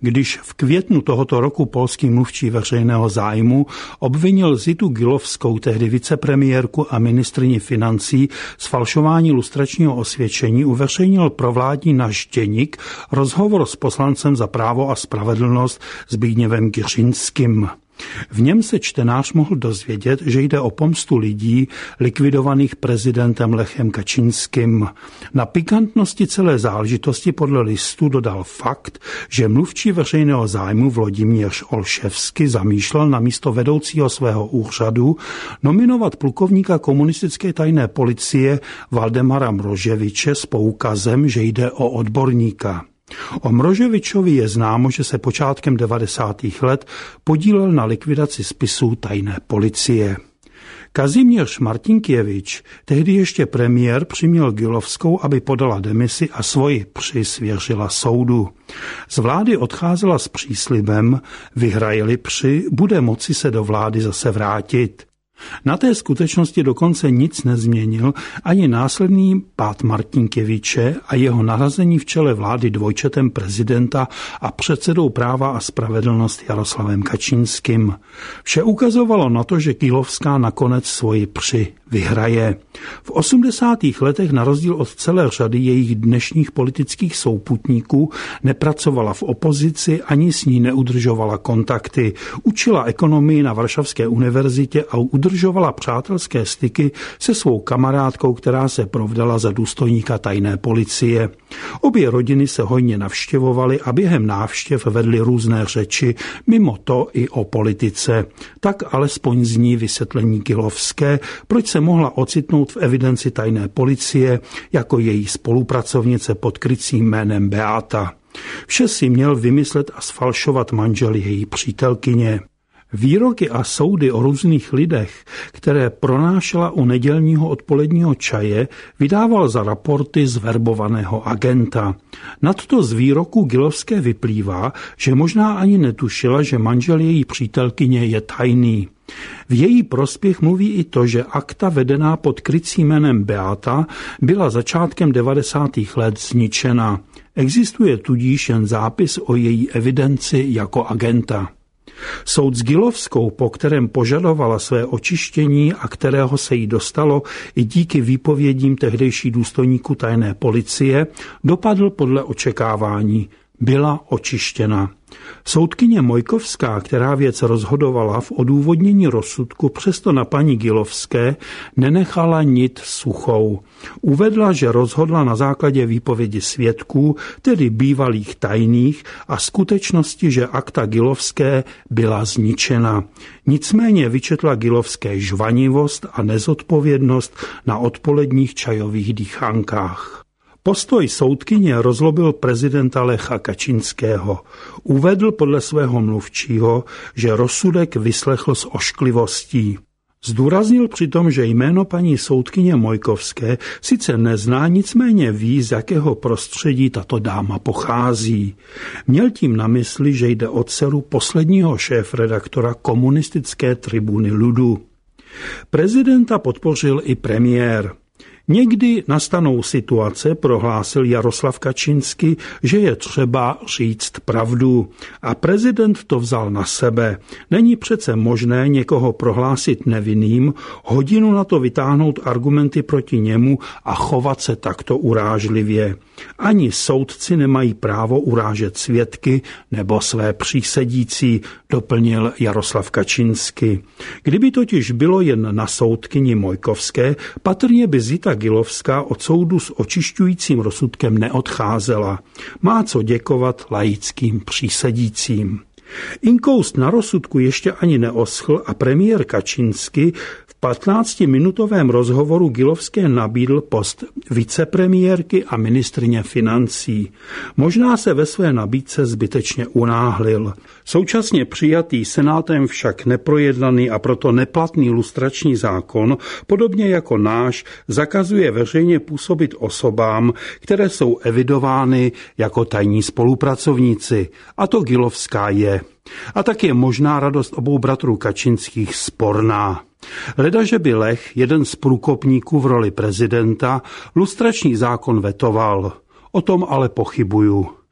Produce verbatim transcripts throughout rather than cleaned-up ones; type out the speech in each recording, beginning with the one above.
Když v květnu tohoto roku polský mluvčí veřejného zájmu obvinil Zitu Gilovskou, tehdy vicepremiérku a ministryni financí, z falšování lustračního osvědčení, uveřejnil provládní Náš deník rozhovor s poslancem za právo a spravedlnost Zbigněvem Girzyńskim. V něm se čtenář mohl dozvědět, že jde o pomstu lidí likvidovaných prezidentem Lechem Kaczynským. Na pikantnosti celé záležitosti podle listu dodal fakt, že mluvčí veřejného zájmu Vladimír Olševský zamýšlel na místo vedoucího svého úřadu nominovat plukovníka komunistické tajné policie Valdemara Mroževiče s poukazem, že jde o odborníka. O Mroževičovi je známo, že se počátkem devadesátých let podílel na likvidaci spisů tajné policie. Kazimierz Martinkiewicz, tehdy ještě premiér, přiměl Gilovskou, aby podala demisi a svoji při svěřila soudu. Z vlády odcházela s příslibem, vyhraje-li při, bude moci se do vlády zase vrátit. Na té skutečnosti dokonce nic nezměnil ani následný pád Martinkěviče a jeho nahrazení v čele vlády dvojčetem prezidenta a předsedou práva a spravedlnost Jaroslavem Kaczynským. Vše ukazovalo na to, že Gilovská nakonec svoji při vyhraje. V osmdesátých letech na rozdíl od celé řady jejich dnešních politických souputníků nepracovala v opozici ani s ní neudržovala kontakty. Učila ekonomii na Varšavské univerzitě a udržovala přátelské styky se svou kamarádkou, která se provdala za důstojníka tajné policie. Obě rodiny se hojně navštěvovaly a během návštěv vedly různé řeči, mimo to i o politice. Tak alespoň zní vysvětlení Gilovské, proč se mohla ocitnout v evidenci tajné policie jako její spolupracovnice pod krycím jménem Beata. Vše si měl vymyslet a sfalšovat manžel její přítelkyně. Výroky a soudy o různých lidech, které pronášela u nedělního odpoledního čaje, vydával za raporty zverbovaného agenta. Nadto z výroku Gilovské vyplývá, že možná ani netušila, že manžel její přítelkyně je tajný. V její prospěch mluví i to, že akta vedená pod krycím jménem Beata byla začátkem devadesátých let zničena. Existuje tudíž jen zápis o její evidenci jako agenta. Soud s Gilovskou, po kterém požadovala své očištění a kterého se jí dostalo i díky výpovědím tehdejší důstojníků tajné policie, dopadl podle očekávání. Byla očištěna. Soudkyně Mojkovská, která věc rozhodovala, v odůvodnění rozsudku přesto na paní Gilovské nenechala nit suchou. Uvedla, že rozhodla na základě výpovědi svědků, tedy bývalých tajných, a skutečnosti, že akta Gilovské byla zničena. Nicméně vyčetla Gilovské žvanivost a nezodpovědnost na odpoledních čajových dýchánkách. Postoj soudkyně rozlobil prezidenta Lecha Kaczynského. Uvedl podle svého mluvčího, že rozsudek vyslechl s ošklivostí. Zdůraznil přitom, že jméno paní soudkyně Mojkovské sice nezná, nicméně ví, z jakého prostředí tato dáma pochází. Měl tím na mysli, že jde o dceru posledního šéfredaktora komunistické Tribuny ludu. Prezidenta podpořil i premiér. Někdy nastanou situace, prohlásil Jaroslav Kaczynský, že je třeba říct pravdu. A prezident to vzal na sebe. Není přece možné někoho prohlásit nevinným, hodinu na to vytáhnout argumenty proti němu a chovat se takto urážlivě. Ani soudci nemají právo urážet svědky nebo své přísedící, doplnil Jaroslav Kaczynský. Kdyby totiž bylo jen na soudkyni Mojkovské, patrně by Zita Gilovská od soudu s očišťujícím rozsudkem neodcházela. Má co děkovat laickým přísedícím. Inkoust na rozsudku ještě ani neoschl a premiér Kaczynský v patnáctiminutovém rozhovoru Gilovské nabídl post vicepremiérky a ministryně financí. Možná se ve své nabídce zbytečně unáhlil. Současně přijatý senátem však neprojednaný a proto neplatný lustrační zákon, podobně jako náš, zakazuje veřejně působit osobám, které jsou evidovány jako tajní spolupracovníci. A to Gilovská je. A tak je možná radost obou bratrů Kaczynských sporná. Ledaže by Lech, jeden z průkopníků v roli prezidenta, lustrační zákon vetoval. O tom ale pochybuju.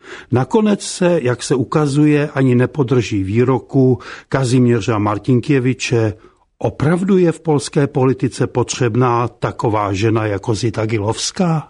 Nakonec se, jak se ukazuje, ani nepodrží výroku Kazimierza Martinkiewicze: opravdu je v polské politice potřebná taková žena jako Zita Gilovská?